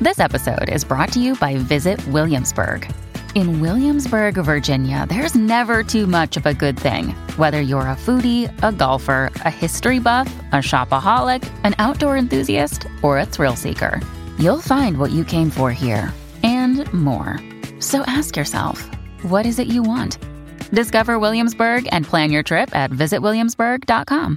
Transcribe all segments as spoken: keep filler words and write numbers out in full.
This episode is brought to you by Visit Williamsburg. In Williamsburg, Virginia, there's never too much of a good thing. Whether you're a foodie, a golfer, a history buff, a shopaholic, an outdoor enthusiast, or a thrill seeker, you'll find what you came for here and more. So ask yourself, what is it you want? Discover Williamsburg and plan your trip at visit williamsburg dot com.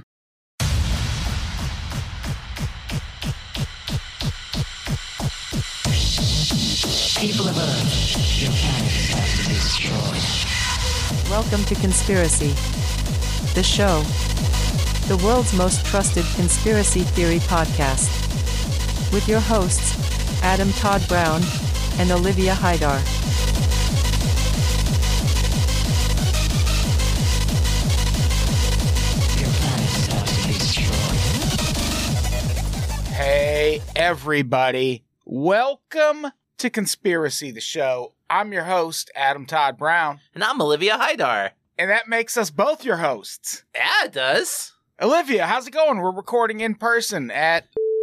People of Earth, your planet has to be destroyed. Welcome to Conspiracy, the show, the world's most trusted conspiracy theory podcast, with your hosts, Adam Todd Brown and Olivia Haidar. Your planet has to be destroyed. Hey, everybody. Welcome to Conspiracy, the show. I'm your host, Adam Todd Brown. And I'm Olivia Haidar. And that makes us both your hosts. Yeah, it does. Olivia, how's it going? We're recording in person at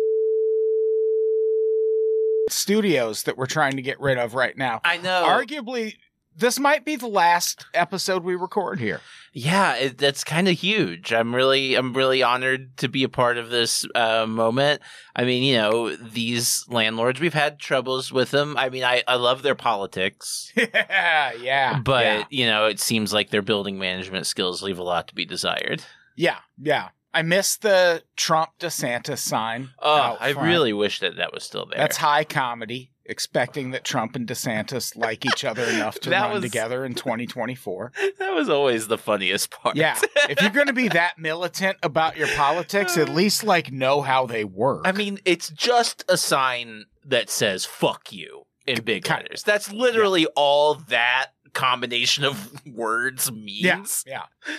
studios that we're trying to get rid of right now. I know. Arguably, this might be the last episode we record here. Yeah, it, that's kind of huge. I'm really, I'm really honored to be a part of this uh, moment. I mean, you know, these landlords, we've had troubles with them. I mean, I, I love their politics. yeah, yeah. But, yeah. you know, it seems like their building management skills leave a lot to be desired. Yeah, yeah. I miss the Trump DeSantis sign. Oh, out I front. really wish that that was still there. That's high comedy, expecting that Trump and DeSantis like each other enough to That run was- together in twenty twenty-four. That was always the funniest part. Yeah. If you're going to be that militant about your politics, at least, like, know how they work. I mean, it's just a sign that says "fuck you" in big Kind of. letters. That's literally all that combination of words yeah, means. yeah.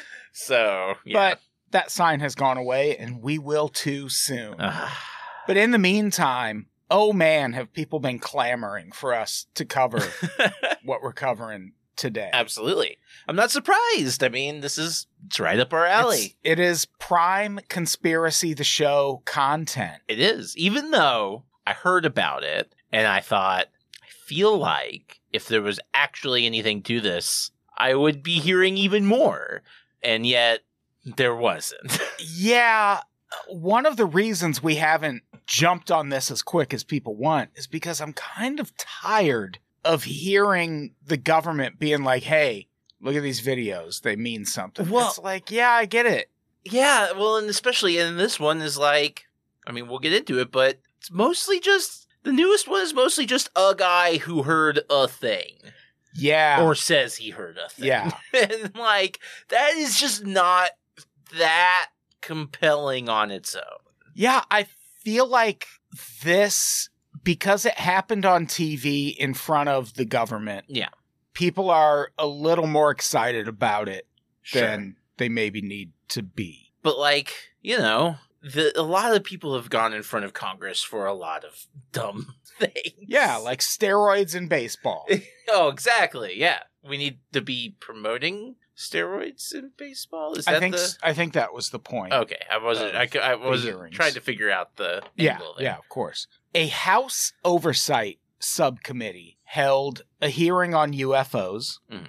So, yeah. But that sign has gone away, and we will too soon. Ah. But in the meantime, oh man, have people been clamoring for us to cover what we're covering today. Absolutely. I'm not surprised. I mean, this is it's right up our alley. It's, it is prime Conspiracy the Show content. It is. Even though I heard about it and I thought, I feel like if there was actually anything to this, I would be hearing even more. And yet, there wasn't. Yeah, one of the reasons we haven't jumped on this as quick as people want is because I'm kind of tired of hearing the government being like, hey, look at these videos. They mean something. Well- it's like, yeah, I get it. Yeah, well, and especially in this one is like, I mean, we'll get into it, but it's mostly just, the newest one is mostly just a guy who heard a thing. Yeah. Or says he heard a thing. Yeah. And, like, that is just not that compelling on its own. Yeah, I feel like this, because it happened on T V in front of the government, Yeah. people are a little more excited about it Sure. than they maybe need to be. But, like, you know, the, a lot of people have gone in front of Congress for a lot of dumb things. Yeah, like steroids in baseball. Oh, exactly, yeah. We need to be promoting steroids in baseball? Is I that think the... s- I think that was the point. Okay, I wasn't. I, c- I wasn't hearings. trying to figure out the Yeah, angle there. yeah, of course. A House Oversight Subcommittee held a hearing on U F Os, Mhm.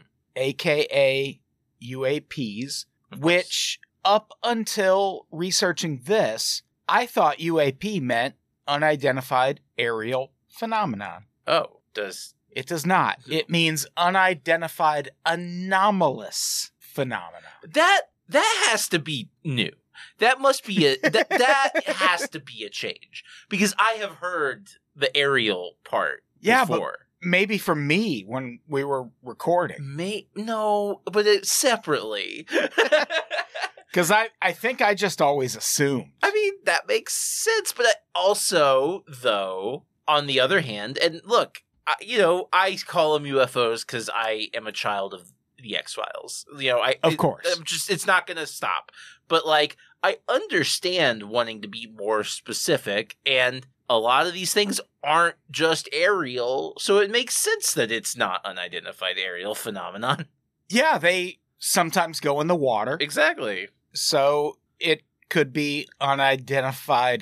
aka U A Ps, Of course. which up until researching this, I thought U A P meant unidentified aerial phenomenon. Oh, does It does not. It means unidentified anomalous phenomena. that that has to be new? That must be a that that has to be a change because I have heard the aerial part Yeah, but- before. Maybe for me when we were recording. May no, but it separately. Because I, I think I just always assumed. I mean, that makes sense, but I also, though, on the other hand, and look, I, you know, I call them U F Os because I am a child of the X-Files. You know, I Of it- course. I'm just it's not going to stop. But like, I understand wanting to be more specific, and a lot of these things aren't just aerial, so it makes sense that it's not unidentified aerial phenomenon. Yeah, they sometimes go in the water. Exactly. So it could be unidentified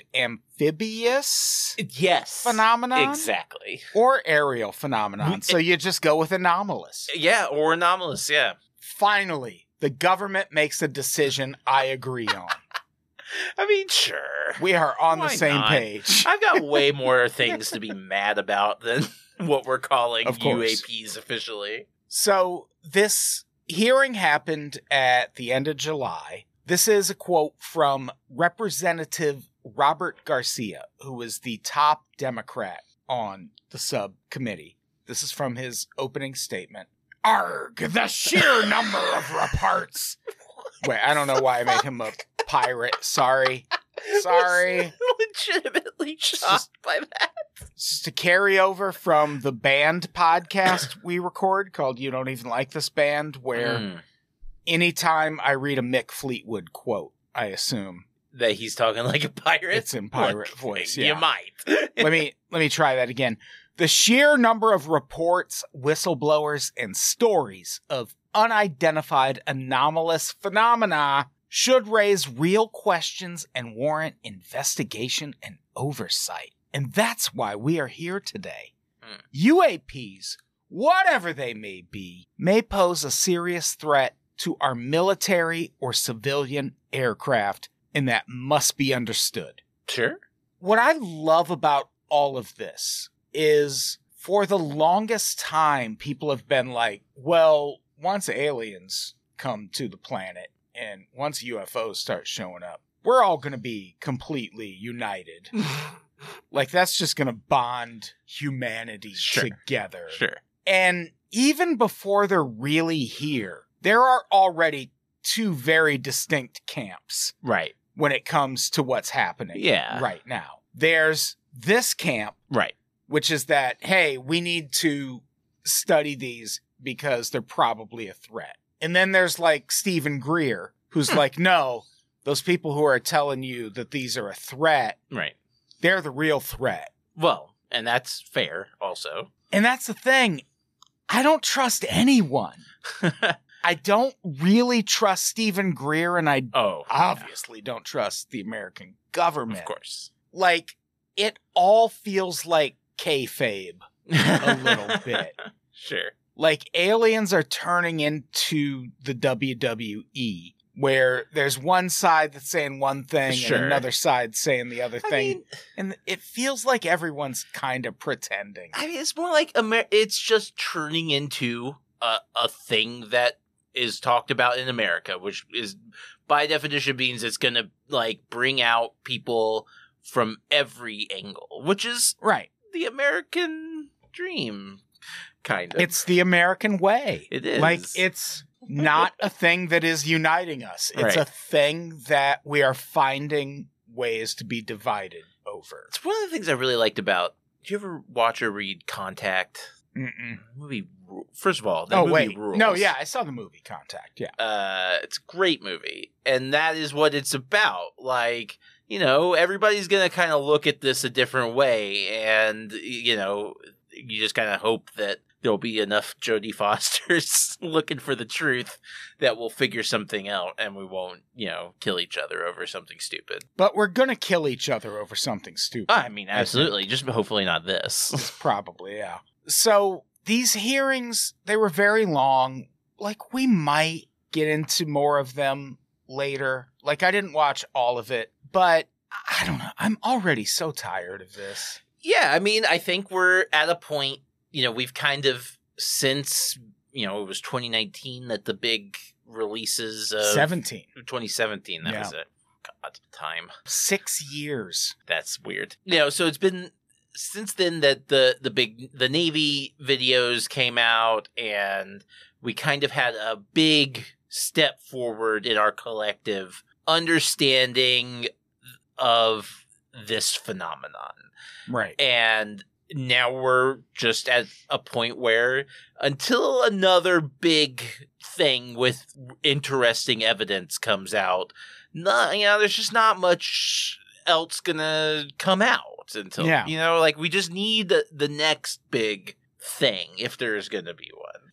amphibious Yes. phenomenon. Exactly. Or aerial phenomenon. So you just go with anomalous. Yeah, or anomalous, yeah. Finally, the government makes a decision I agree on. I mean, sure. We are on Why the same not? page. I've got way more things to be mad about than what we're calling Of U A course. Ps officially. So this hearing happened at the end of July. This is a quote from Representative Robert Garcia, who is the top Democrat on the subcommittee. This is from his opening statement. Arg, the sheer number of reports. Wait, I don't know why I made him a pirate. Sorry. Sorry. Legitimately shocked by that. It's just a carryover from the band podcast we record called You Don't Even Like This Band, where Mm. anytime I read a Mick Fleetwood quote, I assume That he's talking like a pirate? it's in pirate Look, voice. You Yeah. might. let me let me try that again. The sheer number of reports, whistleblowers, and stories of unidentified anomalous phenomena should raise real questions and warrant investigation and oversight. And that's why we are here today. Hmm. U A Ps, whatever they may be, may pose a serious threat to our military or civilian aircraft, and that must be understood. Sure. What I love about all of this is for the longest time, people have been like, well, once aliens come to the planet and once U F Os start showing up, we're all going to be completely united. Like, that's just going to bond humanity Sure. together. Sure. And even before they're really here, there are already two very distinct camps Right. when it comes to what's happening Yeah. right now. There's this camp, Right. which is that, hey, we need to study these because they're probably a threat. And then there's like Stephen Greer, who's like, no, those people who are telling you that these are a threat, Right. they're the real threat. Well, and that's fair also. And that's the thing. I don't trust anyone. I don't really trust Stephen Greer, and I Oh. obviously don't trust the American government. Of course. Like, it all feels like kayfabe a little bit. Sure. Like, aliens are turning into the W W E, where there's one side that's saying one thing Sure. and another side saying the other I thing. mean, And it feels like everyone's kind of pretending. I mean, it's more like Amer- it's just turning into a, a thing that is talked about in America, which is by definition means it's going to like bring out people from every angle, which is Right. the American dream, kind of. It's the American way. It is. Like, it's not a thing that is uniting us. It's Right. a thing that we are finding ways to be divided over. It's one of the things I really liked about. Did you ever watch or read Contact? Mm-mm. The movie. ru- First of all, the Oh, movie wait. rules. No, yeah, I saw the movie Contact. Yeah. Uh, it's a great movie, and that is what it's about. Like, you know, everybody's gonna kind of look at this a different way, and you know, you just kind of hope that there'll be enough Jodie Fosters looking for the truth that we'll figure something out, and we won't, you know, kill each other over something stupid. But we're going to kill each other over something stupid. I mean, absolutely. Just hopefully not this. Probably, yeah. So these hearings, they were very long. Like, we might get into more of them later. Like, I didn't watch all of it, but I don't know. I'm already so tired of this. Yeah, I mean, I think we're at a point, you know, we've kind of, since, you know, it was twenty nineteen that the big releases of... seventeen. twenty seventeen, that Yeah. was it. God, time. Six years. That's weird. You know, so it's been since then that the, the big, the Navy videos came out, and we kind of had a big step forward in our collective understanding of this phenomenon. Right. And now we're just at a point where until another big thing with interesting evidence comes out, not, you know, there's just not much else gonna come out until, Yeah. you know, like we just need the, the next big thing if there's gonna be one.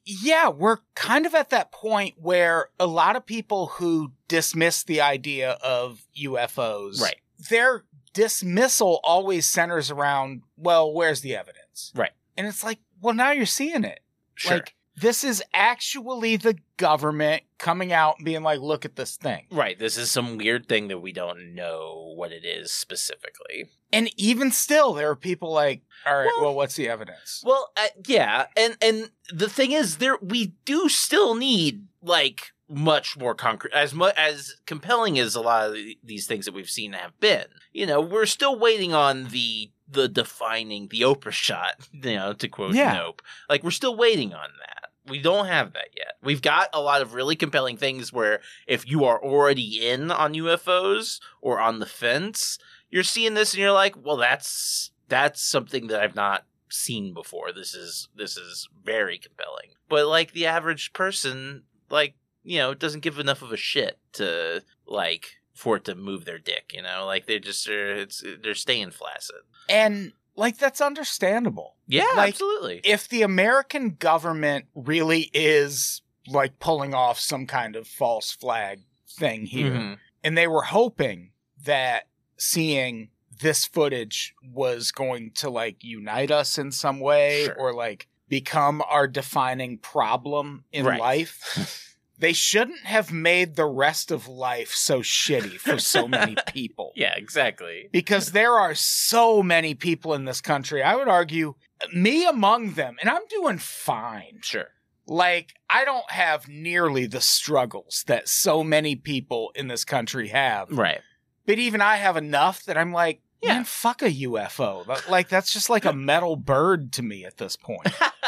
yeah, we're kind of at that point where a lot of people who dismiss the idea of U F Os, Right. their dismissal always centers around, well, where's the evidence? Right. And it's like, well, now you're seeing it. Sure. Like, this is actually the government coming out and being like, look at this thing. Right. This is some weird thing that we don't know what it is specifically. And even still, there are people like, all right, Well- well, what's the evidence? Well, uh, yeah, and and the thing is, there we do still need like much more concrete, as much as compelling as a lot of the, these things that we've seen have been. You know, we're still waiting on the the defining the Oprah shot. You know, to quote Yeah. Nope, like we're still waiting on that. We don't have that yet. We've got a lot of really compelling things where if you are already in on U F Os or on the fence, you're seeing this and you're like, well, that's that's something that I've not seen before. This is this is very compelling. But like the average person, like, you know, doesn't give enough of a shit to like for it to move their dick, you know? Like they're just they're, it's they're staying flaccid. And, like, that's understandable. Yeah, Like, absolutely. If the American government really is, like, pulling off some kind of false flag thing here, Mhm. and they were hoping that seeing this footage was going to, like, unite us in some way Sure. or, like, become our defining problem in Right. life, they shouldn't have made the rest of life so shitty for so many people. Yeah, exactly. Because there are so many people in this country, I would argue, me among them, and I'm doing fine. Sure. Like, I don't have nearly the struggles that so many people in this country have. Right. But even I have enough that I'm like, Yeah. man, fuck a U F O. Like, that's just like a metal bird to me at this point.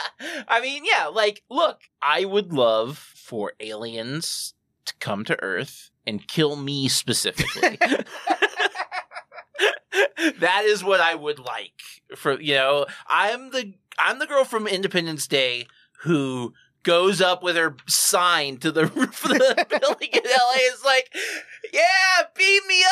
I mean, yeah, like, look, I would love for aliens to come to Earth and kill me specifically. That is what I would like. For, you know, I'm the I'm the girl from Independence Day who goes up with her sign to the roof of the building in L A. It's like, yeah, beam me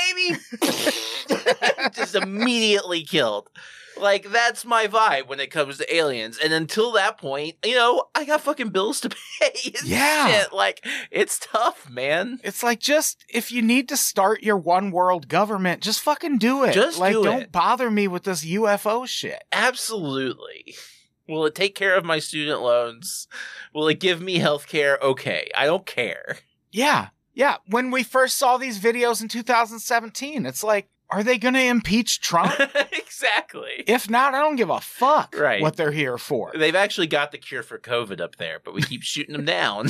up, baby. Just immediately killed. Like, that's my vibe when it comes to aliens. And until that point, you know, I got fucking bills to pay. and Yeah. Shit. Like, it's tough, man. It's like, just, if you need to start your one world government, just fucking do it. Just like, do don't it. bother me with this U F O shit. Absolutely. Will it take care of my student loans? Will it give me health care? Okay. I don't care. Yeah. Yeah. When we first saw these videos in two thousand seventeen, it's like, are they going to impeach Trump? Exactly. If not, I don't give a fuck Right. what they're here for. They've actually got the cure for COVID up there, but we keep shooting them down.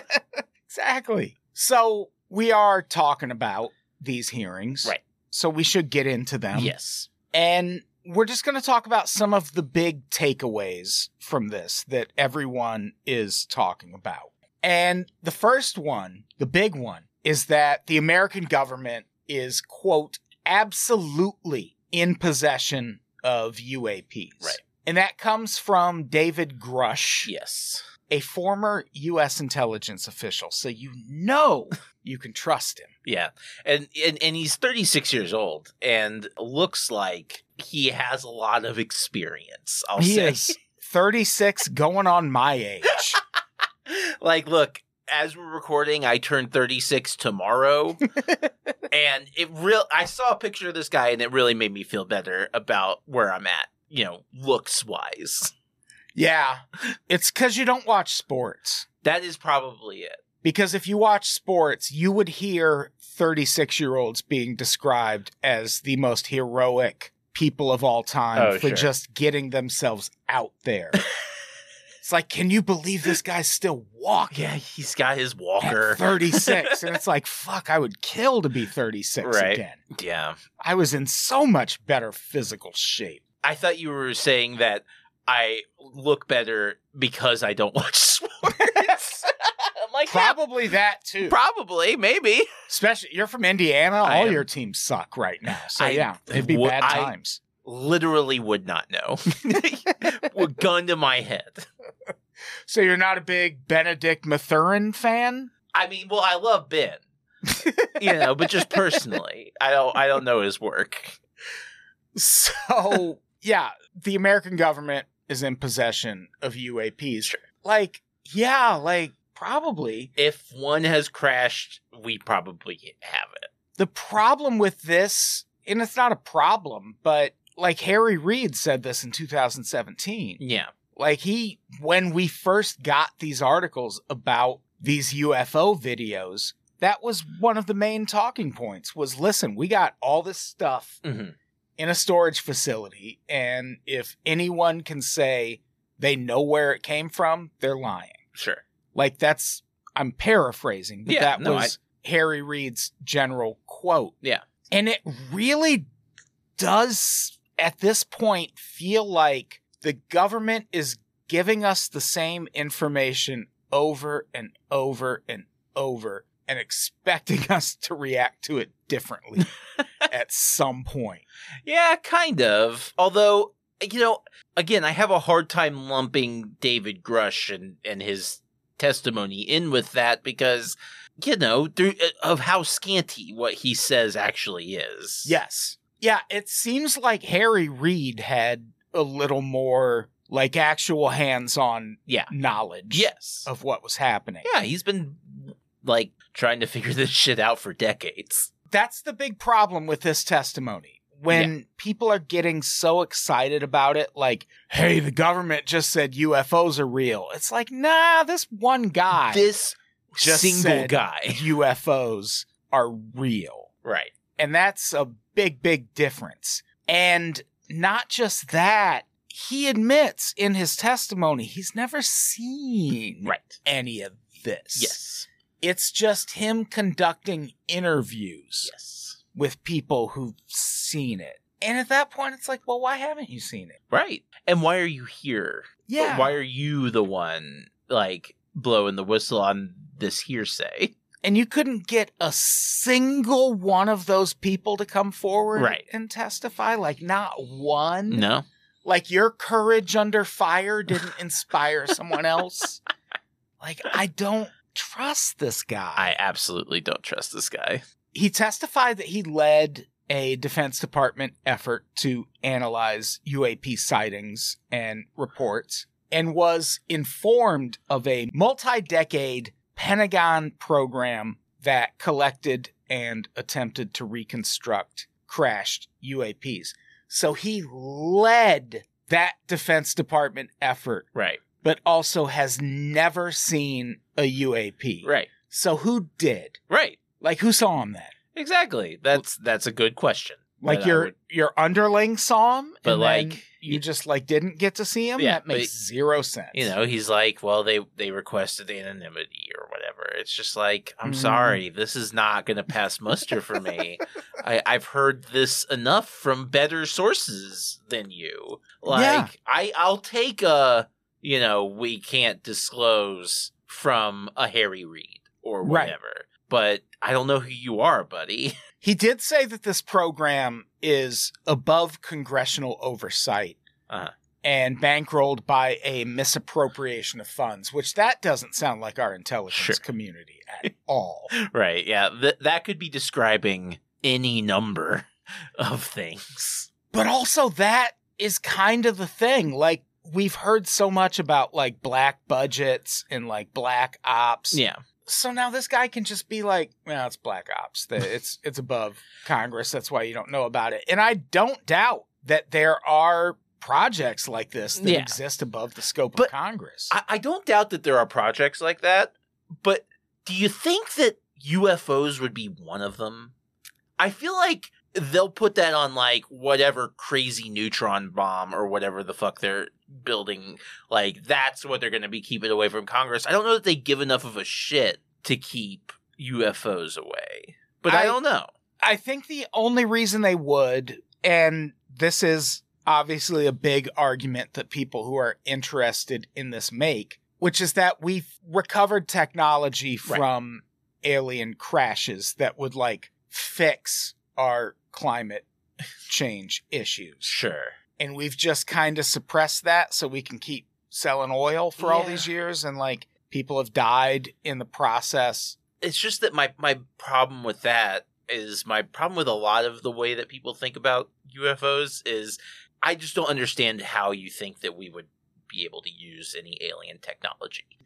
Exactly. So we are talking about these hearings. Right. So we should get into them. Yes. And we're just going to talk about some of the big takeaways from this that everyone is talking about. And the first one, the big one, is that the American government is, quote, absolutely in possession of U A Ps. Right. And that comes from David Grush, Yes. a former U S intelligence official. So you know you can trust him. Yeah. And, and and he's thirty-six years old and looks like he has a lot of experience, I'll he say. is thirty-six going on my age. Like, look, as we're recording, I turned thirty-six tomorrow. And it real I saw a picture of this guy and it really made me feel better about where I'm at, you know, looks wise. Yeah. It's because you don't watch sports. That is probably it. Because if you watch sports, you would hear thirty-six-year-olds being described as the most heroic people of all time Oh, for sure. just getting themselves out there. It's like, can you believe this guy's still walking? Yeah, he's got his walker. At thirty-six. And it's like, fuck, I would kill to be thirty-six Right. again. Yeah. I was in so much better physical shape. I thought you were saying that I look better because I don't watch sports. I'm like, yeah, Probably that too. probably, maybe. Especially, you're from Indiana. I All am. your teams suck right now. So I yeah, it'd be would- bad I- times. Literally would not know. Well, gun to my head. So you're not a big Benedict Mathurin fan? I mean, well, I love Ben, you know, but just personally, I don't, I don't know his work. So yeah, the American government is in possession of U A Ps. Sure. Like, Yeah, like, probably. If one has crashed, we probably have it. The problem with this, and it's not a problem, but like Harry Reid said this in two thousand seventeen. Yeah. Like he, when we first got these articles about these U F O videos, that was one of the main talking points was, listen, we got all this stuff Mm-hmm. in a storage facility, and if anyone can say they know where it came from, they're lying. Sure. Like that's, I'm paraphrasing, but Yeah, that no, was Harry Reid's general quote. Yeah. And it really does, at this point, feel like the government is giving us the same information over and over and over and expecting us to react to it differently at some point. Yeah, kind of. Although, you know, again, I have a hard time lumping David Grush and, and his testimony in with that because, you know, through, of how scanty what he says actually is. Yes. Yeah, it seems like Harry Reid had a little more, like, actual hands-on Yeah. knowledge Yes. of what was happening. Yeah, he's been, like, trying to figure this shit out for decades. That's the big problem with this testimony. When people are getting so excited about it, like, hey, the government just said U F Os are real. It's like, nah, this one guy This just single said guy. U F Os are real. Right. And that's a big, big difference. And not just that, he admits in his testimony he's never seen Right. any of this. Yes. It's just him conducting interviews Yes. with people who've seen it. And at that point, it's like, well, why haven't you seen it? Right. And why are you here? Yeah. Why are you the one, like, blowing the whistle on this hearsay? And you couldn't get a single one of those people to come forward Right. and testify? Like, not one? No. Like, your courage under fire didn't inspire someone else? Like, I don't trust this guy. I absolutely don't trust this guy. He testified that he led a Defense Department effort to analyze U A P sightings and reports and was informed of a multi-decade Pentagon program that collected and attempted to reconstruct crashed U A Ps. So he led that Defense Department effort, Right. but also has never seen a U A P. Right. So who did? Right. Like, who saw him then? Exactly. That's that's a good question. Like But I your would- your underling saw him, But and then like- you just like didn't get to see him. Yeah, That makes but, zero sense. you know, he's like, well, they they requested anonymity or whatever. It's just like, I'm Mm. sorry, this is not going to pass muster for me. I, I've heard this enough from better sources than you. Like, Yeah. I I'll take a, you know, we can't disclose from a Harry Reid or Right. whatever. But I don't know who you are, buddy. He did say that this program is above congressional oversight Uh-huh. and bankrolled by a misappropriation of funds, which that doesn't sound like our intelligence Sure. community at all. Right, yeah. Th- that could be describing any number of things. But also that is kind of the thing. Like, we've heard so much about like black budgets and like black ops. Yeah. So now this guy can just be like, well, it's black ops. The- It's it's above Congress. That's why you don't know about it. And I don't doubt that there are projects like this that Yeah. exist above the scope But of Congress. I, I don't doubt that there are projects like that, but do you think that U F Os would be one of them? I feel like they'll put that on like whatever crazy neutron bomb or whatever the fuck they're building. Like that's what they're going to be keeping away from Congress. I don't know that they give enough of a shit to keep U F Os away, but I, I- don't know. I think the only reason they would, and this is obviously a big argument that people who are interested in this make, which is that we've recovered technology Right. from alien crashes that would like fix our climate change issues. Sure. And we've just kind of suppressed that so we can keep selling oil for all Yeah. these years. And like people have died in the process. It's just that my, my problem with that is my problem with a lot of the way that people think about U F Os is I just don't understand how you think that we would be able to use any alien technology.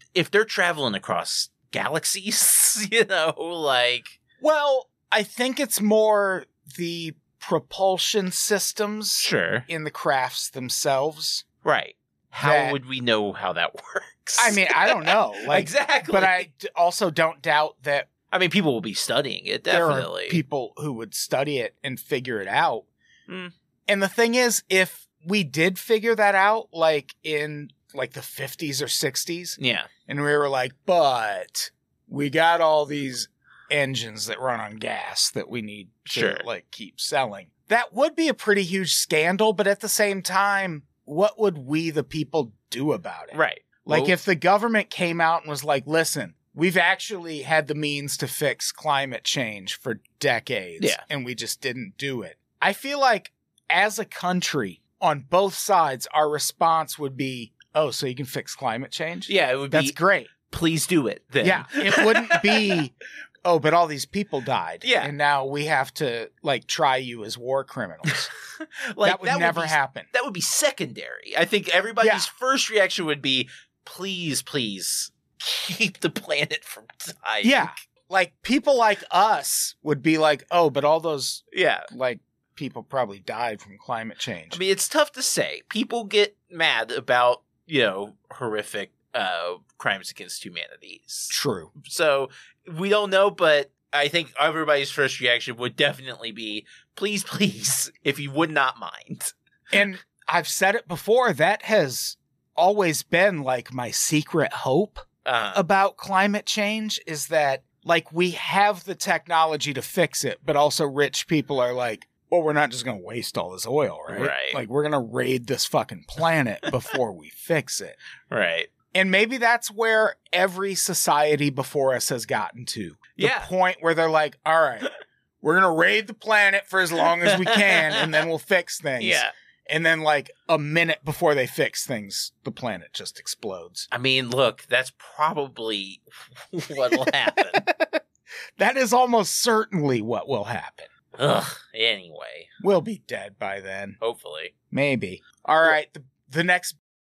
if they're traveling across galaxies, you know, like... Well, I think it's more the propulsion systems Sure. in the crafts themselves. Right. How that- would we know how that works? I mean, I don't know. Like, exactly. But I d- also don't doubt that I mean, people will be studying it, there definitely. are people who would study it and figure it out. Mm. And the thing is, if we did figure that out, like in like the fifties or sixties, Yeah. and we were like, but we got all these engines that run on gas that we need to Sure. like keep selling. That would be a pretty huge scandal, but at the same time, what would we, the people, do about it? Right. Like Well- if the government came out and was like, listen, we've actually had the means to fix climate change for decades, Yeah. and we just didn't do it. I feel like as a country, on both sides, our response would be, oh, so you can fix climate change? Yeah, it would That's be, great. please do it then. Yeah, it wouldn't be, oh, but all these people died. Yeah. And now we have to, like, try you as war criminals. like, that would never be, happen. That would be secondary. I think everybody's Yeah. first reaction would be, please, please, keep the planet from dying. Yeah. Like, people like us would be like, oh, but all those, Yeah. like, people probably died from climate change. I mean, it's tough to say. People get mad about, you know, horrific uh, crimes against humanities. True. So we don't know, but I think everybody's first reaction would definitely be, please, please, if you would not mind. And I've said it before, that has always been, like, my secret hope Uh, about climate change is that, like, we have the technology to fix it, but also rich people are like, well, we're not just going to waste all this oil, right? Right. Like, we're going to raid this fucking planet before we fix it. right. And maybe that's where every society before us has gotten to. The Yeah. point where they're like, all right, we're going to raid the planet for as long as we can, and then we'll fix things. Yeah. And then, like, a minute before they fix things, the planet just explodes. I mean, look, that's probably what'll happen. That is almost certainly what will happen. Ugh. Anyway, We'll be dead by then. hopefully. Maybe. All right. The, the next.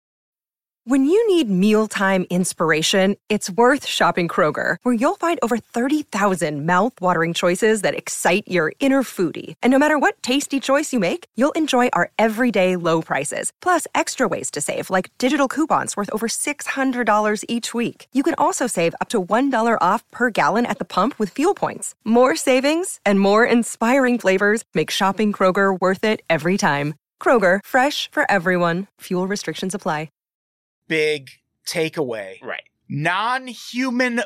When you need mealtime inspiration, it's worth shopping Kroger, where you'll find over thirty thousand mouth-watering choices that excite your inner foodie. And no matter what tasty choice you make, you'll enjoy our everyday low prices, plus extra ways to save, like digital coupons worth over six hundred dollars each week. You can also save up to one dollar off per gallon at the pump with fuel points. More savings and more inspiring flavors make shopping Kroger worth it every time. Kroger, fresh for everyone. Fuel restrictions apply. Big takeaway. Right. Non-human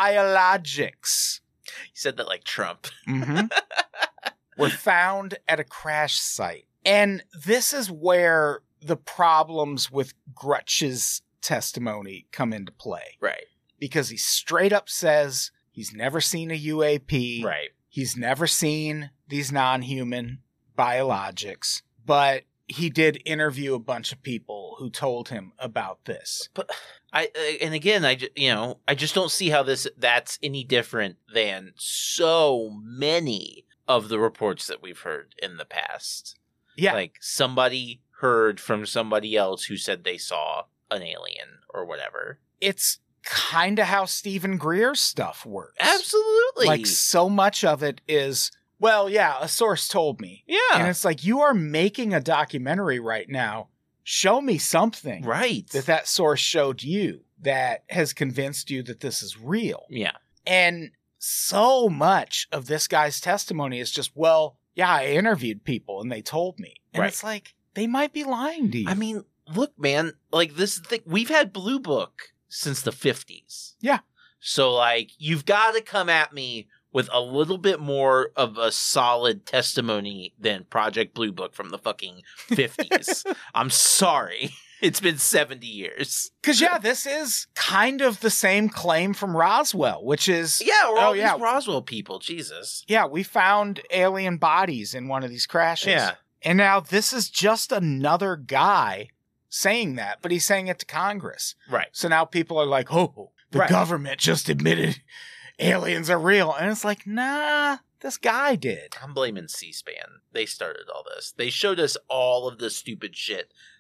biologics You said that like Trump. mm-hmm. were found at a crash site. And this is where the problems with Grutch's testimony come into play. Right. Because he straight up says he's never seen a U A P. Right. He's never seen these non-human biologics. But he did interview a bunch of people who told him about this. But I uh, and again, I ju- you know I just don't see how this that's any different than so many of the reports that we've heard in the past. Yeah. Like somebody heard from somebody else who said they saw an alien or whatever. It's kind of how Stephen Greer's stuff works. Absolutely. Like, so much of it is, well, yeah, a source told me. yeah. And it's like, you are making a documentary right now. Show me something Right. that that source showed you that has convinced you that this is real. Yeah. And so much of this guy's testimony is just, well, yeah, I interviewed people and they told me. And Right. it's like, they might be lying to you. I mean, look, man, like this thing, we've had Blue Book since the fifties. Yeah. So, like, you've got to come at me with a little bit more of a solid testimony than Project Blue Book from the fucking fifties. I'm sorry. It's been seventy years. Because, yeah, this is kind of the same claim from Roswell, which is, Yeah, we're all Oh, yeah. these Roswell people. Jesus. yeah, we found alien bodies in one of these crashes. Yeah. And now this is just another guy saying that, but he's saying it to Congress. Right. So now people are like, oh, the Right. government just admitted aliens are real. And it's like, nah, this guy did. I'm blaming C-SPAN. They started all this. They showed us all of the stupid shit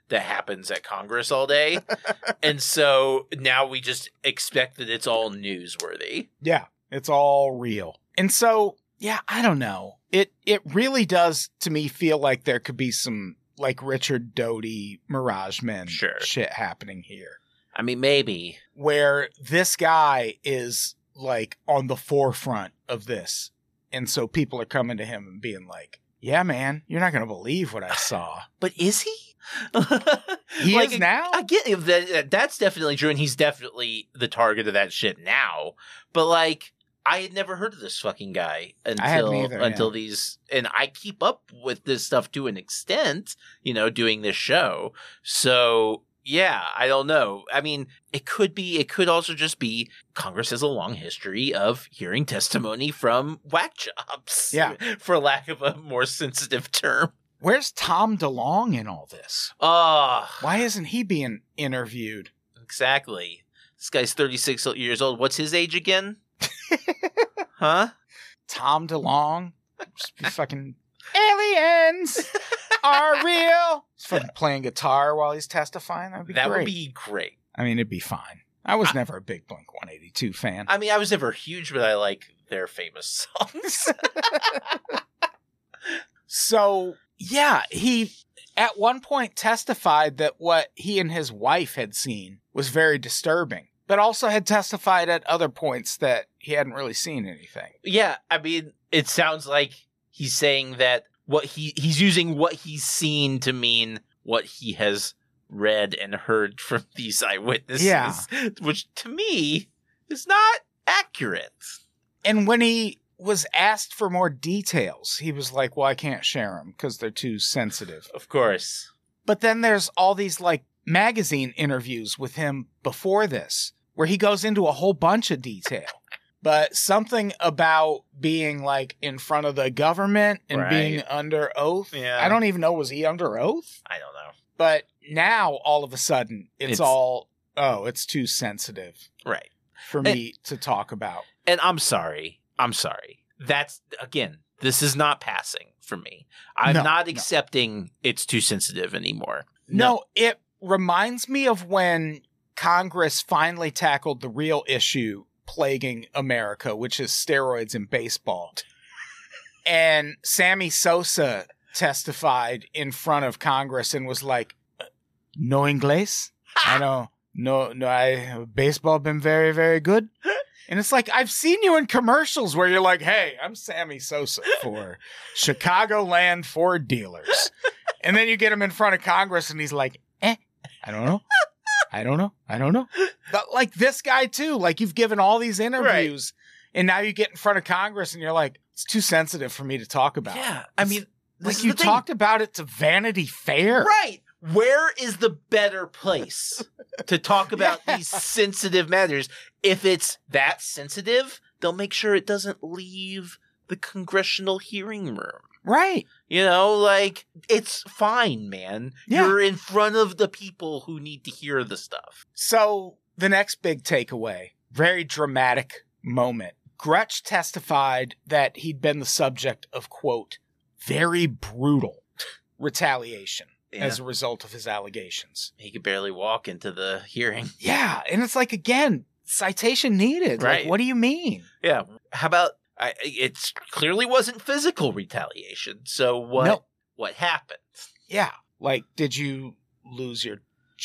that happens at Congress all day. And so now we just expect that it's all newsworthy. Yeah, it's all real. And so, yeah, I don't know. It it really does, to me, feel like there could be some, like, Richard Doty, Mirage Men Sure. shit happening here. I mean, maybe. Where this guy is, like, on the forefront of this. And so people are coming to him and being like, yeah, man, you're not going to believe what I saw. But is he? He Like, is now? I get if that. That's definitely true, and he's definitely the target of that shit now. But, like, I had never heard of this fucking guy until either, until yeah. these, and I keep up with this stuff to an extent, you know, doing this show. So yeah, I don't know. I mean, it could be, it could also just be Congress has a long history of hearing testimony from whack jobs. Yeah. For lack of a more sensitive term. Where's Tom DeLonge in all this? Oh, Why isn't he being interviewed? exactly. This guy's thirty-six years old. What's his age again? Huh? Tom DeLonge? Just be fucking aliens are real. He's fucking playing guitar while he's testifying. That would be That great. would be great. I mean, it'd be fine. I was never a big Blink one eighty-two fan. I mean, I was never huge, but I like their famous songs. So, yeah, he at one point testified that what he and his wife had seen was very disturbing, but also had testified at other points that he hadn't really seen anything. Yeah, I mean, it sounds like he's saying that what he he's using what he's seen to mean what he has read and heard from these eyewitnesses, Yeah. which to me is not accurate. And when he was asked for more details, he was like, well, I can't share them because they're too sensitive. Of course. But then there's all these like magazine interviews with him before this, where he goes into a whole bunch of detail. But something about being like in front of the government and Right. being under oath. Yeah. I don't even know, was he under oath? I don't know. But now all of a sudden it's, It's- all, oh, it's too sensitive Right. for me to talk about. And I'm sorry. I'm sorry. That's, again, this is not passing for me. I'm No, not no. accepting it's too sensitive anymore. No, it reminds me of when Congress finally tackled the real issue plaguing America, which is steroids in baseball. And Sammy Sosa testified in front of Congress and was like, no Inglés? I know, no, no, I, baseball been very, very good. And it's like, I've seen you in commercials where you're like, hey, I'm Sammy Sosa for Chicagoland Ford dealers. And then you get him in front of Congress and he's like, eh, I don't know. I don't know. I don't know. But like this guy too, like you've given all these interviews and now you get in front of Congress and you're like, it's too sensitive for me to talk about. Yeah. I It's- mean, this like is you the thing. talked about it to Vanity Fair. Right. Where is the better place to talk about Yeah. these sensitive matters? If it's that sensitive, they'll make sure it doesn't leave the congressional hearing room. Right. You know, like, it's fine, man. Yeah. You're in front of the people who need to hear the stuff. So the next big takeaway, very dramatic moment. Gretsch testified that he'd been the subject of, quote, very brutal retaliation as a result of his allegations. He could barely walk into the hearing. Yeah. And it's like, again, citation needed. Right. Like, what do you mean? Yeah. How about, I, it clearly wasn't physical retaliation. So what, No. what happened? Yeah. Like, did you lose your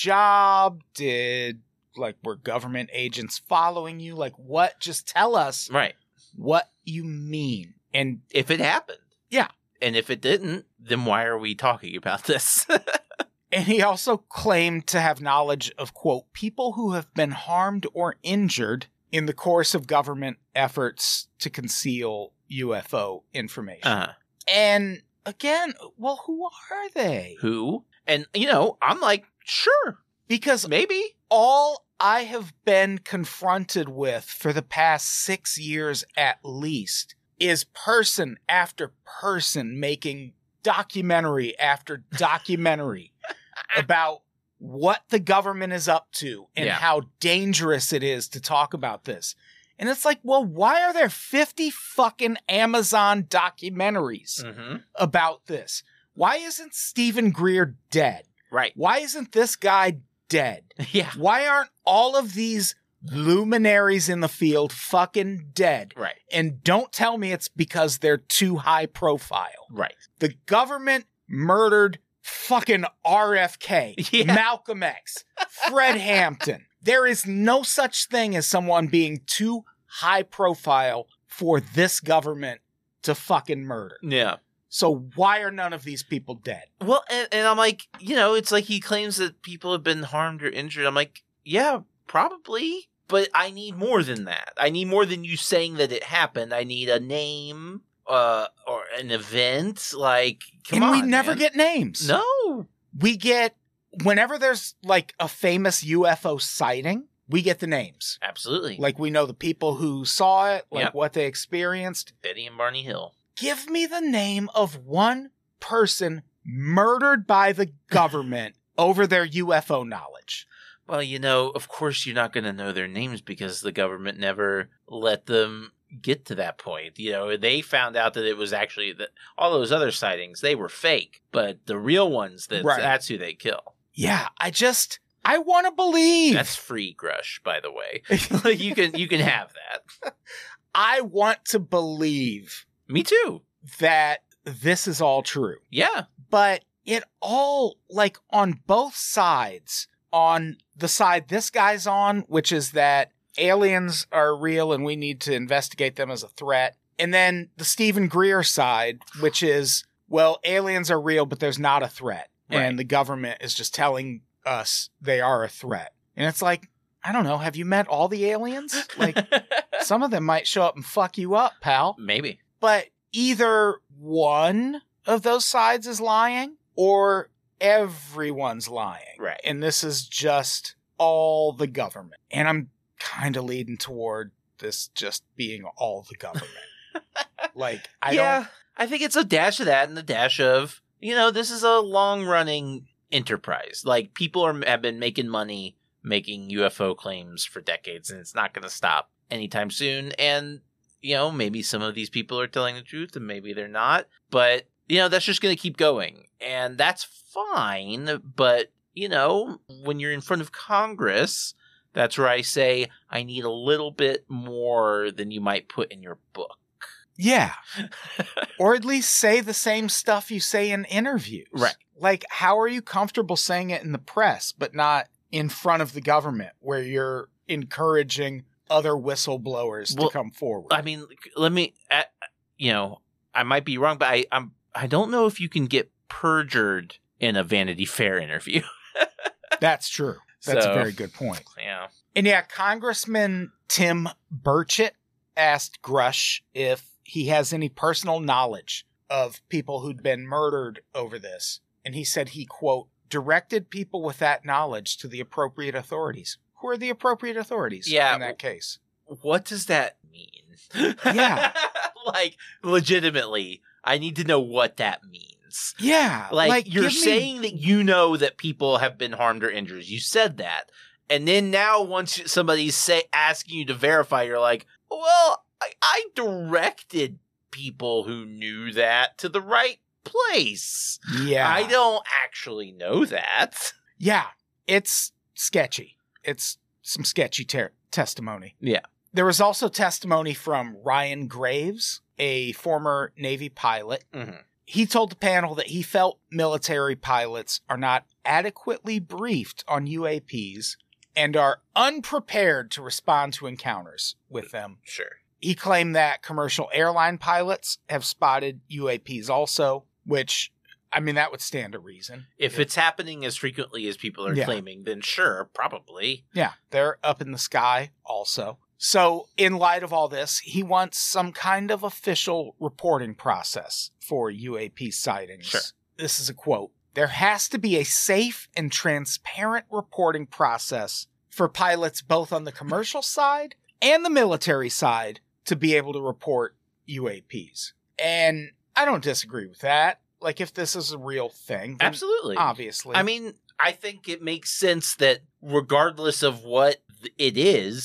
job? Did, like, were government agents following you? Like, what? Just tell us Right. what you mean. And If it happened. Yeah. And if it didn't, then why are we talking about this? And he also claimed to have knowledge of, quote, people who have been harmed or injured in the course of government efforts to conceal U F O information. uh, And again, well, who are they? who? And, you know, I'm like, sure, Because maybe. all I have been confronted with for the past six years at least is person after person making documentary after documentary about what the government is up to and Yeah. how dangerous it is to talk about this. And it's like, well, why are there fifty fucking Amazon documentaries Mm-hmm. about this? Why isn't Stephen Greer dead? Right. Why isn't this guy dead? Yeah. Why aren't all of these luminaries in the field fucking dead? Right. And don't tell me it's because they're too high profile. Right. The government murdered fucking R F K, Yeah. Malcolm X, Fred Hampton. There is no such thing as someone being too high profile for this government to fucking murder. Yeah. So why are none of these people dead? Well, and, and I'm like, you know, it's like he claims that people have been harmed or injured. I'm like, yeah, probably. But I need more than that. I need more than you saying that it happened. I need a name uh, or an event. Like, come and on, we never man. get names. No. We get, whenever there's like a famous U F O sighting, we get the names. Absolutely. Like we know the people who saw it, like Yep. what they experienced. Betty and Barney Hill. Give me the name of one person murdered by the government over their U F O knowledge. Well, you know, of course you're not going to know their names because the government never let them get to that point. You know, they found out that it was actually that all those other sightings, they were fake, but the real ones, that Right. that's who they kill. Yeah, I just, I want to believe. That's free, Grush, by the way. Like you can you can have that. I want to believe Me too. that this is all true. Yeah. But it all, like, on both sides, on the side this guy's on, which is that aliens are real and we need to investigate them as a threat. And then the Stephen Greer side, which is, well, aliens are real, but there's not a threat. Right. And the government is just telling us they are a threat. And it's like, I don't know, have you met all the aliens? Like, some of them might show up and fuck you up, pal. Maybe. But either one of those sides is lying or everyone's lying. Right. And this is just all the government. And I'm kind of leading toward this just being all the government. Like, I yeah, don't. I think it's a dash of that and a dash of, you know, this is a long running enterprise. Like people are have been making money making U F O claims for decades, and it's not going to stop anytime soon. And you know, maybe some of these people are telling the truth, and maybe they're not. But you know, that's just going to keep going, and that's fine. But you know, when you're in front of Congress, that's where I say I need a little bit more than you might put in your book. Yeah. Or at least say the same stuff you say in interviews. Right. Like, how are you comfortable saying it in the press, but not in front of the government where you're encouraging other whistleblowers Well, to come forward? I mean, let me, uh, you know, I might be wrong, but I, I'm, I don't know if you can get perjured in a Vanity Fair interview. That's true. That's So- a very good point. Yeah. And yeah, Congressman Tim Burchett asked Grush if he has any personal knowledge of people who'd been murdered over this. And he said he, quote, directed people with that knowledge to the appropriate authorities. Who are the appropriate authorities Yeah. in that case? What does that mean? Yeah. Like, legitimately, I need to know what that means. Yeah. Like, you're give me- saying that you know that people have been harmed or injured. You said that. And then now once somebody's say, asking you to verify, you're like, well, I, I directed people who knew that to the right place. Yeah. I don't actually know that. Yeah. It's sketchy. It's some sketchy ter- testimony. Yeah. There was also testimony from Ryan Graves, a former Navy pilot. Mm-hmm. He told the panel that he felt military pilots are not adequately briefed on U A Ps and are unprepared to respond to encounters with them. Sure. He claimed that commercial airline pilots have spotted U A Ps also, which, I mean, that would stand to reason. If it's happening as frequently as people are Yeah. claiming, then sure, probably. Yeah, they're up in the sky also. So, in light of all this, he wants some kind of official reporting process for U A P sightings. Sure. This is a quote. There has to be a safe and transparent reporting process for pilots both on the commercial side and the military side to be able to report U A Ps. And I don't disagree with that. Like, if this is a real thing, then Absolutely. obviously. I mean, I think it makes sense that regardless of what th- it is,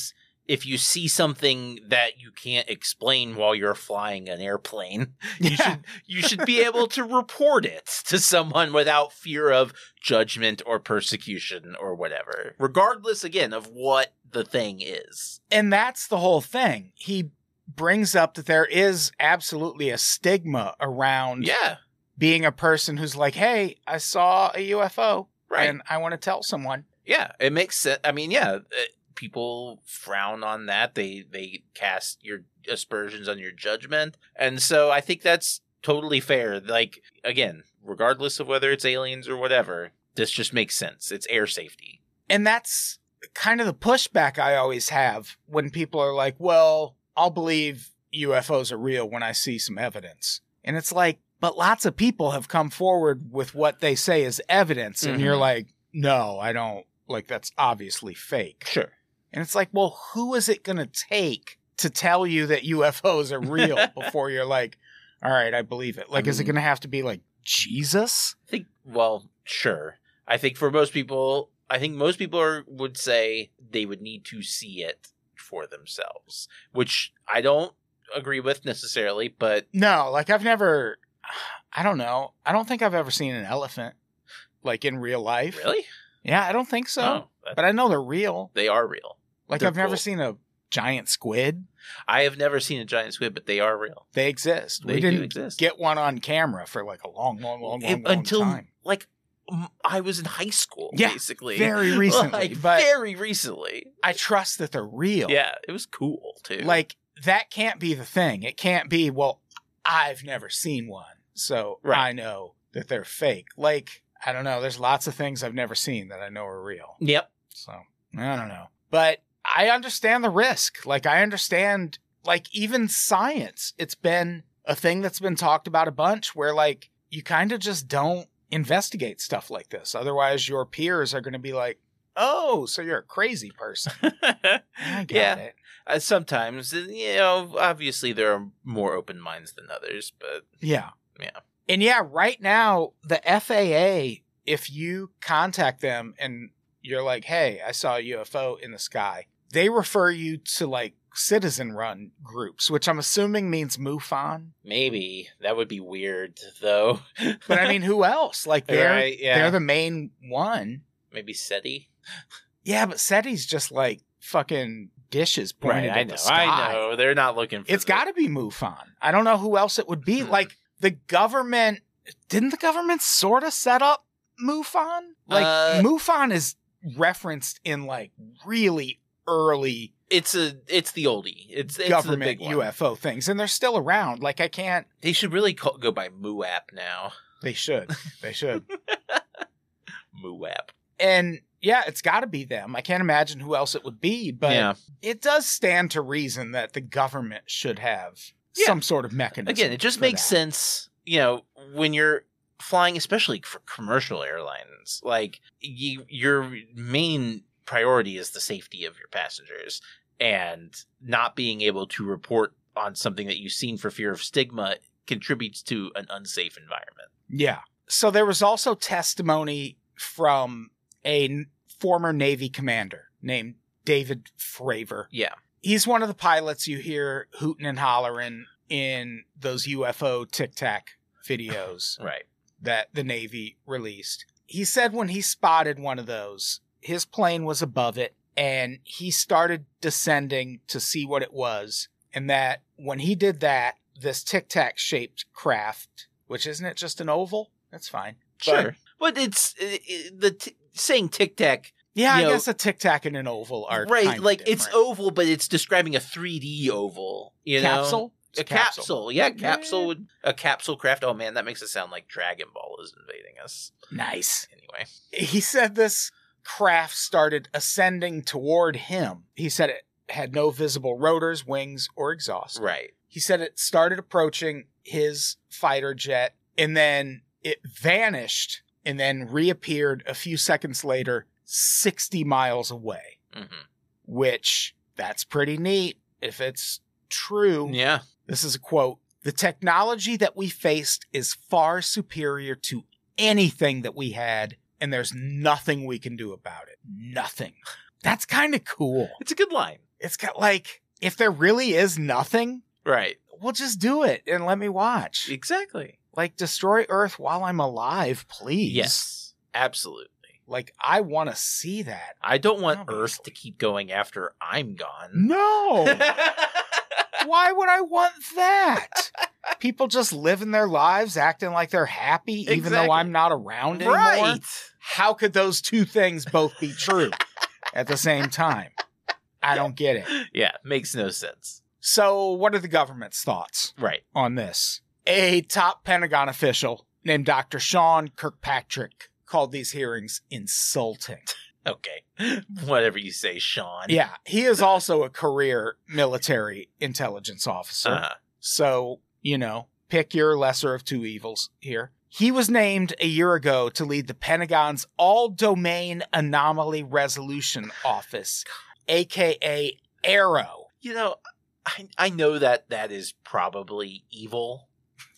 if you see something that you can't explain while you're flying an airplane, you Yeah. should you should be able to report it to someone without fear of judgment or persecution or whatever, regardless again of what the thing is. And that's the whole thing. He brings up that there is absolutely a stigma around Yeah, being a person who's like, hey, I saw a U F O right. and I want to tell someone. Yeah, it makes sense. I mean, yeah, it, people frown on that. They they cast your aspersions on your judgment. And so I think that's totally fair. Like, again, regardless of whether it's aliens or whatever, this just makes sense. It's air safety. And that's kind of the pushback I always have when people are like, well, I'll believe U F Os are real when I see some evidence. And it's like, but lots of people have come forward with what they say is evidence. And Mhm. you're like, no, I don't. Like, that's obviously fake. Sure. And it's like, well, who is it going to take to tell you that U F Os are real before you're like, all right, I believe it? Like, I is it mean- going to have to be like Jesus? I think, well, sure. I think for most people, I think most people are, would say they would need to see it for themselves, which I don't agree with necessarily, but No, like I've never, I don't know. I don't think I've ever seen an elephant like in real life. really? Yeah, I don't think so. Oh, that- But I know they're real. they are real. Like they're I've never cool. seen a giant squid. I have never seen a giant squid, but they are real. They exist. They we do didn't exist. get one on camera for like a long, long, long, long, It- long until time. like m- I was in high school, Yeah, basically. very recently, Like, but- very recently. I trust that they're real. Yeah, it was cool too. Like, that can't be the thing. It can't be, well, I've never seen one, so Right. I know that they're fake. Like, I don't know. There's lots of things I've never seen that I know are real. yep. So, I don't know. But I understand the risk. Like, I understand, like, even science. It's been a thing that's been talked about a bunch where, like, you kind of just don't investigate stuff like this. Otherwise, your peers are going to be like, oh, so you're a crazy person. I get yeah. it. Uh, sometimes, uh, you know, obviously there are more open minds than others, but Yeah. yeah. And yeah, right now, the F A A, if you contact them and you're like, hey, I saw a U F O in the sky, they refer you to like citizen run groups, which I'm assuming means MUFON. Maybe that would be weird, though. But I mean, who else? Like, they're, Right, yeah. they're the main one. maybe SETI. Yeah, but SETI's just like fucking dishes pointed I at know. the sky. I know. They're not looking for It's the- got to be MUFON. I don't know who else it would be. Hmm. Like, the government, didn't the government sort of set up MUFON? Like, Uh, MUFON is referenced in, like, really early It's a. It's the oldie. It's, it's the government big one. U F O things, and they're still around. Like, I can't. They should really call, go by MUAP now. They should. They should. MUAP. And yeah, it's got to be them. I can't imagine who else it would be, but Yeah. it does stand to reason that the government should have Yeah. some sort of mechanism. Again, it just for makes that. sense, you know, when you're flying, especially for commercial airlines. Like, you, your main priority is the safety of your passengers, and not being able to report on something that you've seen for fear of stigma contributes to an unsafe environment. Yeah. So there was also testimony from a n- former Navy commander named David Fravor. Yeah. He's one of the pilots you hear hooting and hollering in those U F O Tic Tac videos Right. that the Navy released. He said when he spotted one of those, his plane was above it, and he started descending to see what it was. And that when he did that, this Tic Tac shaped craft, which isn't it just an oval? That's fine. Sure. But it's it, it- the t- saying tic tac, Yeah, You I know, guess a Tic Tac and an oval are right? kinda Like it's different. oval, but it's describing a three D oval. You know, Capsule? It's a capsule. Yeah, capsule Yeah. would a capsule craft. Oh man, that makes it sound like Dragon Ball is invading us. Nice. Anyway, He said this craft started ascending toward him. He said it had no visible rotors, wings, or exhaust. right. He said it started approaching his fighter jet, and then it vanished and then reappeared a few seconds later, sixty miles away, hmm which that's pretty neat if it's true. Yeah. This is a quote. The technology that we faced is far superior to anything that we had, and there's nothing we can do about it. Nothing. That's kind of cool. It's a good line. It's got like, if there really is nothing, Right. well, just do it and let me watch. Exactly. Like, destroy Earth while I'm alive, please. Yes. Absolutely. Like, I want to see that. I don't want Obviously. Earth to keep going after I'm gone. No! Why would I want that? People just living their lives acting like they're happy even Exactly. though I'm not around anymore. Right. How could those two things both be true at the same time? I don't get it. Yeah, makes no sense. So, what are the government's thoughts Right. on this? A top Pentagon official named Doctor Sean Kirkpatrick called these hearings insulting. Okay. Whatever you say, Sean. Yeah, he is also a career military intelligence officer. Uh-huh. So, you know, pick your lesser of two evils here. He was named a year ago to lead the Pentagon's All-Domain Anomaly Resolution Office, a k a. ARROW. You know, I I know that that is probably evil.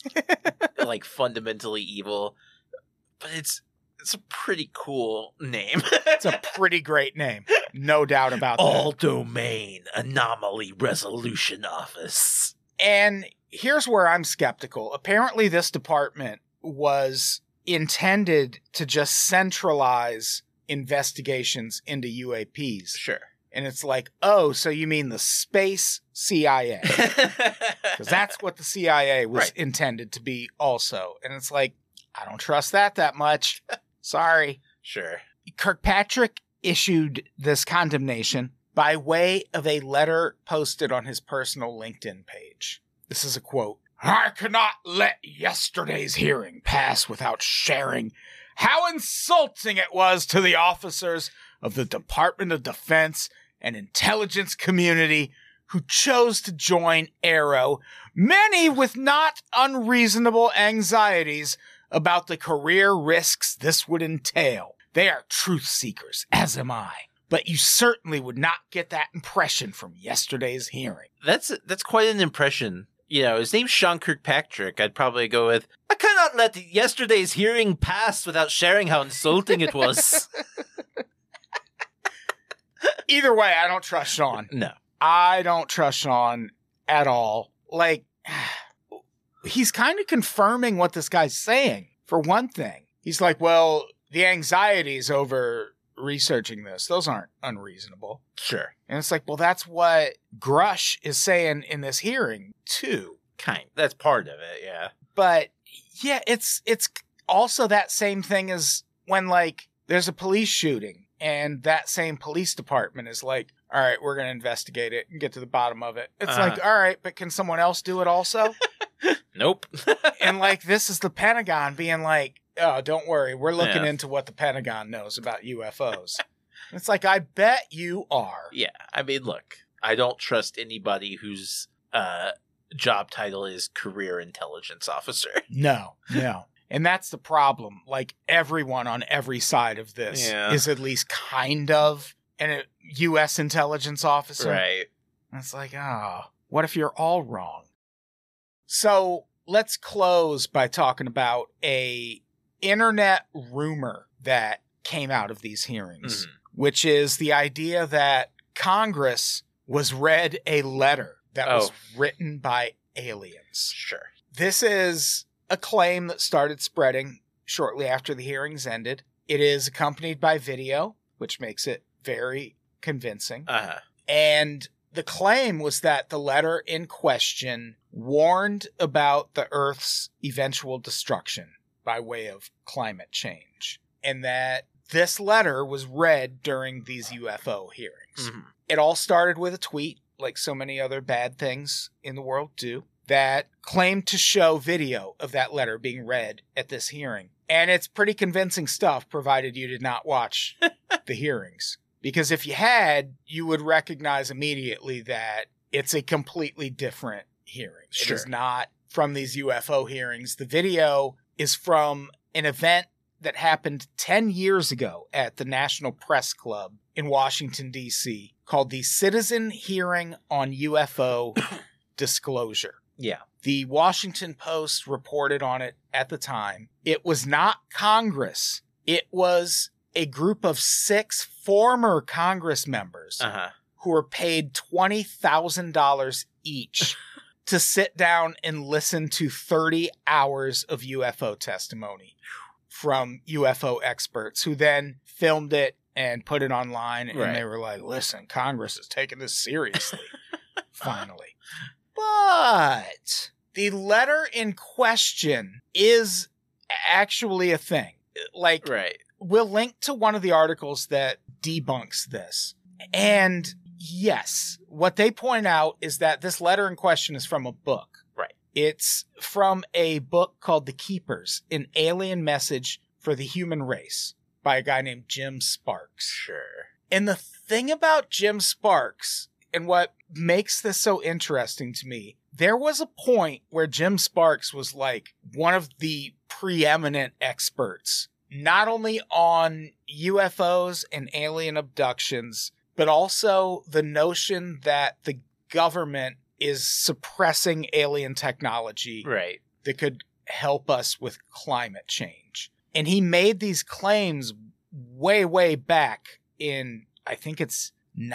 Like fundamentally evil. But it's it's a pretty cool name. It's a pretty great name. No doubt about All that. Domain Anomaly Resolution Office. And here's where I'm skeptical. Apparently this department was intended to just centralize investigations into U A Ps. Sure. And it's like, oh, so you mean the space C I A? Because that's what the C I A was Right. intended to be also. And it's like, I don't trust that that much. Sorry. Sure. Kirkpatrick issued this condemnation by way of a letter posted on his personal LinkedIn page. This is a quote. I cannot let yesterday's hearing pass without sharing how insulting it was to the officers of the Department of Defense and intelligence community who chose to join ARROW, many with not unreasonable anxieties about the career risks this would entail. They are truth seekers, as am I. But you certainly would not get that impression from yesterday's hearing. That's that's quite an impression. You know, his name's Sean Kirkpatrick. I'd probably go with, I cannot let yesterday's hearing pass without sharing how insulting it was. Either way, I don't trust Sean. No. I don't trust Sean at all. Like, he's kind of confirming what this guy's saying, for one thing. He's like, well, the anxieties over researching this, those aren't unreasonable. Sure. And it's like, well, that's what Grush is saying in this hearing, too. Kind. That's part of it, yeah. But, yeah, it's it's also that same thing as when, like, there's a police shooting, and that same police department is like, all right, we're going to investigate it and get to the bottom of it. It's Uh-huh. like, all right, but can someone else do it also? Nope. And, like, this is the Pentagon being like, oh, don't worry, we're looking Yeah. into what the Pentagon knows about U F Os. It's like, I bet you are. Yeah. I mean, look, I don't trust anybody whose uh, job title is Career Intelligence Officer. No, no. And that's the problem. Like, everyone on every side of this Yeah. is at least kind of an U S intelligence officer. Right. And it's like, oh, what if you're all wrong? So let's close by talking about a internet rumor that came out of these hearings, Mhm. which is the idea that Congress was read a letter that was Oh. written by aliens. Sure. This is a claim that started spreading shortly after the hearings ended. It is accompanied by video, which makes it very convincing. Uh-huh. And the claim was that the letter in question warned about the Earth's eventual destruction by way of climate change, and that this letter was read during these U F O hearings. Mhm. It all started with a tweet, like so many other bad things in the world do, that claimed to show video of that letter being read at this hearing. And it's pretty convincing stuff, provided you did not watch the hearings. Because if you had, you would recognize immediately that it's a completely different hearing. Sure. It is not from these U F O hearings. The video is from an event that happened ten years ago at the National Press Club in Washington, D C, called the Citizen Hearing on U F O Disclosure. Yeah. The Washington Post reported on it at the time. It was not Congress. It was a group of six former Congress members Uh-huh. who were paid twenty thousand dollars each to sit down and listen to thirty hours of U F O testimony from U F O experts who then filmed it and put it online. And Right. they were like, listen, Congress is taking this seriously, finally. But the letter in question is actually a thing. Like, Right. we'll link to one of the articles that debunks this. And yes, what they point out is that this letter in question is from a book. Right. It's from a book called The Keepers, an alien message for the human race by a guy named Jim Sparks. Sure. And the thing about Jim Sparks and what makes this so interesting to me, there was a point where Jim Sparks was like one of the preeminent experts, not only on U F Os and alien abductions, but also the notion that the government is suppressing alien technology Right. that could help us with climate change. And he made these claims way, way back in, I think it's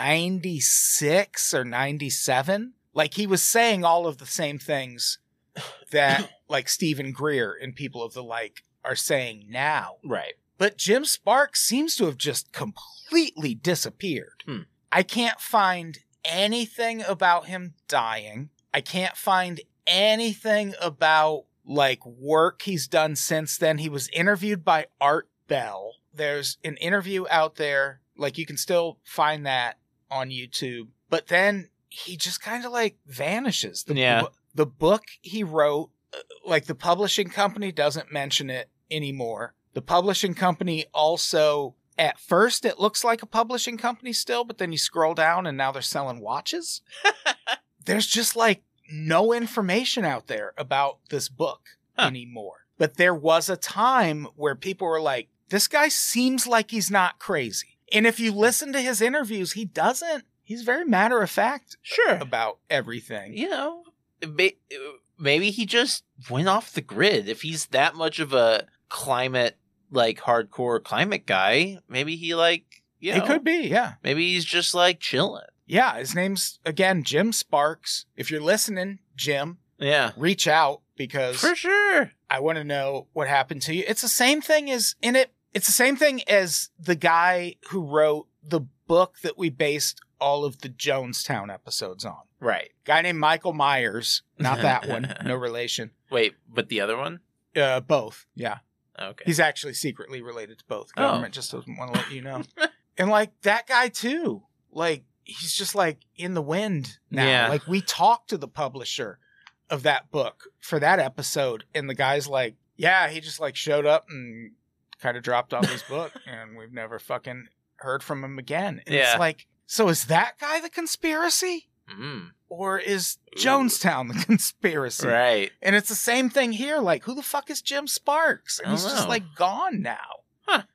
ninety-six or ninety-seven. Like, he was saying all of the same things that like Stephen Greer and people of the like are saying now. Right. But Jim Sparks seems to have just completely disappeared. Hmm. I can't find anything about him dying. I can't find anything about like work he's done since then. He was interviewed by Art Bell. There's an interview out there. Like, you can still find that on YouTube. But then he just kind of like vanishes. The, Yeah. bu- the book he wrote, uh, like the publishing company doesn't mention it anymore. The publishing company also, at first it looks like a publishing company still, but then you scroll down and now they're selling watches. There's just like no information out there about this book Huh. anymore. But there was a time where people were like, this guy seems like he's not crazy. And if you listen to his interviews, he doesn't. He's very matter of fact Sure. about everything. You know, may- maybe he just went off the grid. If he's that much of a climate, like hardcore climate guy, maybe he like, you know, It could be, yeah. maybe he's just like chilling. Yeah, his name's, again, Jim Sparks. If you're listening, Jim, Yeah. reach out because For sure. I want to know what happened to you. It's the same thing as in it. It's the same thing as the guy who wrote the book that we based all of the Jonestown episodes on. Right. Guy named Michael Myers. Not that one. No relation. Wait, but the other one? Uh, both. Yeah. Okay. He's actually secretly related to both. Oh. Government just doesn't want to let you know. And like that guy too. Like, he's just like in the wind now. Yeah. Like, we talked to the publisher of that book for that episode, and the guy's like, yeah, he just like showed up and kind of dropped off his book, and we've never fucking heard from him again. And Yeah. it's like, so is that guy the conspiracy? Mm. Or is Jonestown the conspiracy? Right. And it's the same thing here. Like, who the fuck is Jim Sparks? And I he's don't just know. like gone now. Huh.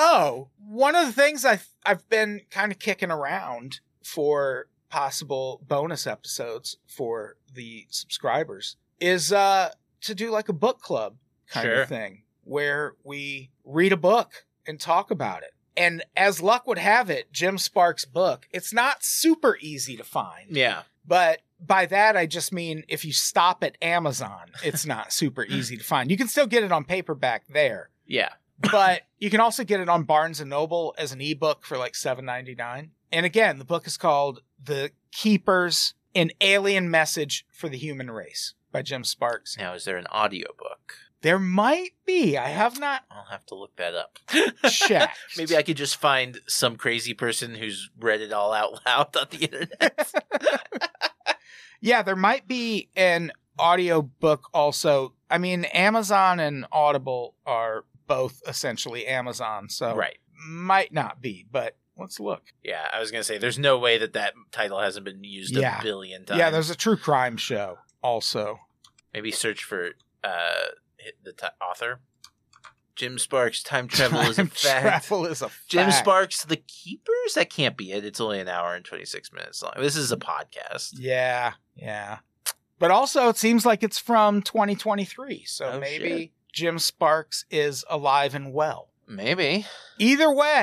So one of the things I've, I've been kind of kicking around for possible bonus episodes for the subscribers is uh, to do like a book club kind Sure. of thing where we read a book and talk about it. And as luck would have it, Jim Sparks' book, it's not super easy to find. Yeah. But by that, I just mean if you stop at Amazon, it's not super easy to find. You can still get it on paperback there, Yeah. but you can also get it on Barnes and Noble as an ebook for like seven ninety-nine. And again, the book is called The Keepers, an Alien Message for the Human Race by Jim Sparks. Now, is there an audiobook? There might be. I have not I'll have to look that up. checked. Maybe I could just find some crazy person who's read it all out loud on the internet. Yeah, there might be an audio book also. I mean, Amazon and Audible are both essentially Amazon, so Right. might not be, but let's look. Yeah, I was going to say, there's no way that that title hasn't been used Yeah. a billion times. Yeah, there's a true crime show also. Maybe search for uh, hit the t- author. Jim Sparks, Time Travel is a Time Fact. Travel is a fact. Jim Sparks, The Keepers? That can't be it. It's only an hour and twenty-six minutes long. This is a podcast. Yeah, yeah. But also, it seems like it's from twenty twenty-three, so Oh, maybe shit. Jim Sparks is alive and well. Maybe. Either way,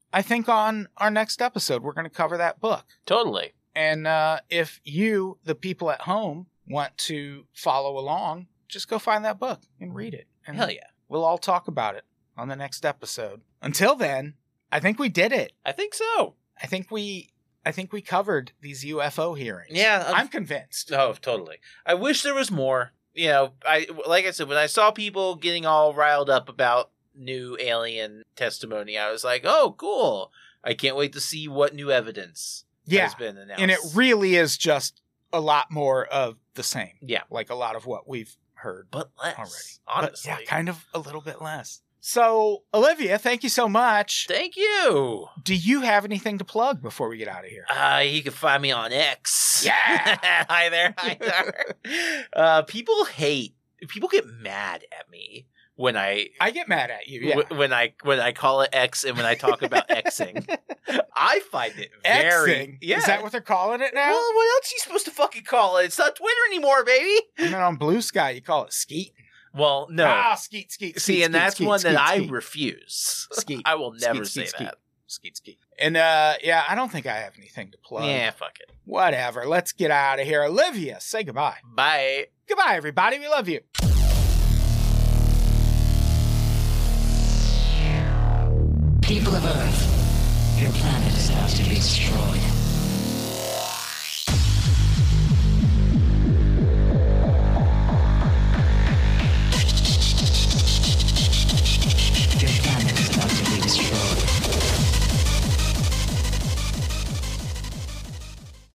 I think on our next episode, we're going to cover that book. Totally. And uh, if you, the people at home, want to follow along, just go find that book and read it. And Hell yeah. we'll all talk about it on the next episode. Until then, I think we did it. I think so. I think we I think we covered these U F O hearings. Yeah. I'm, I'm convinced. Oh, totally. I wish there was more. You know, I like I said, when I saw people getting all riled up about new alien testimony, I was like, oh, cool. I can't wait to see what new evidence Yeah. has been announced. And it really is just a lot more of the same. Yeah. Like a lot of what we've heard But less, already. honestly. But yeah, kind of a little bit less. So, Olivia, thank you so much. Thank you. Do you have anything to plug before we get out of here? Uh, you can find me on X. Yeah. Hi there. Hi there. uh, people hate, people get mad at me when I, I get mad at you, yeah. w- when I, when I call it X and when I talk about Xing. I find it very, Xing? yeah. Is that what they're calling it now? Well, what else are you supposed to fucking call it? It's not Twitter anymore, baby. And then on Blue Sky, you call it skeet. Well, no. Ah, skeet, skeet, skeet. See, and skeet, that's skeet, one skeet, that I skeet. refuse. Skeet. I will never Skeet, say skeet, that. Skeet, skeet. And, uh, yeah, I don't think I have anything to plug. Yeah, fuck it. Whatever. Let's get out of here. Olivia, say goodbye. Bye. Goodbye, everybody. We love you. People of Earth,